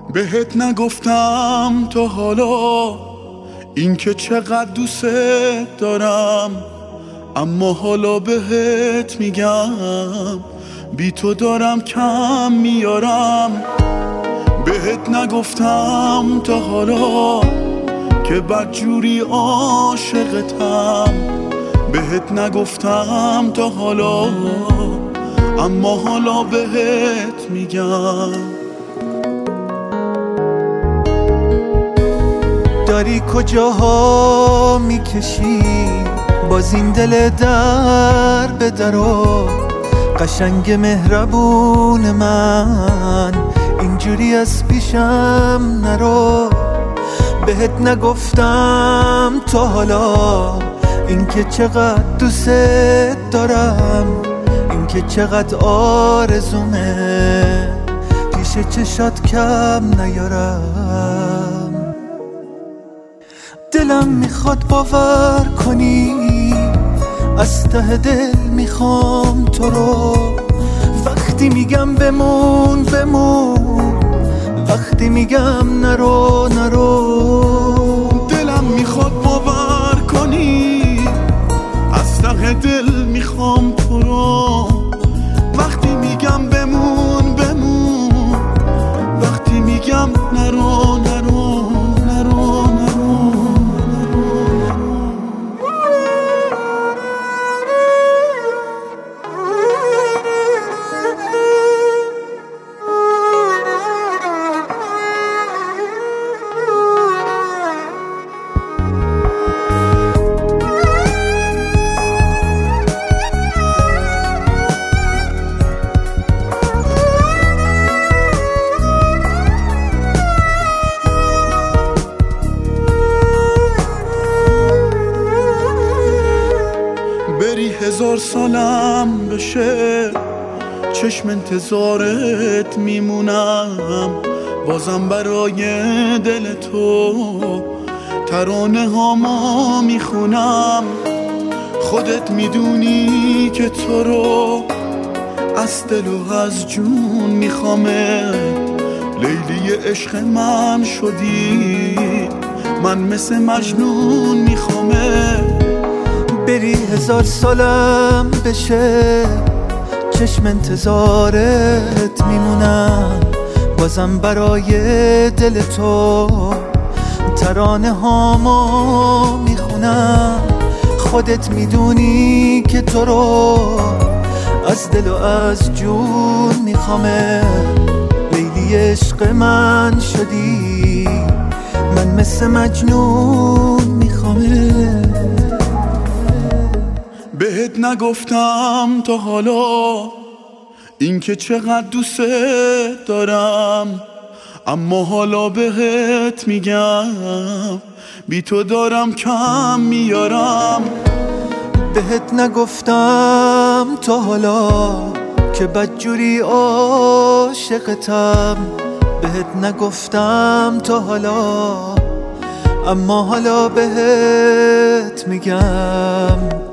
بهت نگفتم تا حالا اینکه چقدر دوست دارم، اما حالا بهت میگم بی تو دارم کم میارم. بهت نگفتم تا حالا که بدجوری عاشقتم، بهت نگفتم تا حالا اما حالا بهت میگم. داری کجاها میکشی باز این دل در به درو، قشنگ مهربون من اینجوری از پیشم نرو. بهت نگفتم تا حالا اینکه چقدر دوست دارم، اینکه چقدر آرزومه پیش چشات کم نیارم. دلم میخواد باور کنی، از ته دل میخوام تو رو. وقتی میگم بمون بمون، وقتی میگم نرو نرو. دلم میخواد باور کنی، از ته دل میخوام تو رو. وقتی میگم بمون بمون، وقتی میگم نرو نرو نرو نرو. بری 1000 سالم بشه چشم انتظارت میمونم، بازم برای دل تو ترانه هامو میخونم. خودت میدونی که تو رو از دل و از جون میخوامه، لیلی عشق من شدی، من مثل مجنون میخوامه. بری 1000 سالم بشه چشم انتظارت میمونم، بازم برای دل تو ترانه هامو میخونم. خودت میدونی که تو رو از دل و از جون میخوامه، لیلی عشق من شدی، من مثل مجنون میخوامه. بهت نگفتم تا حالا اینکه چقدر دوست دارم، اما حالا بهت میگم بی تو دارم کم میارم. بهت نگفتم تا حالا که بدجوری عاشقتم، بهت نگفتم تا حالا اما حالا بهت میگم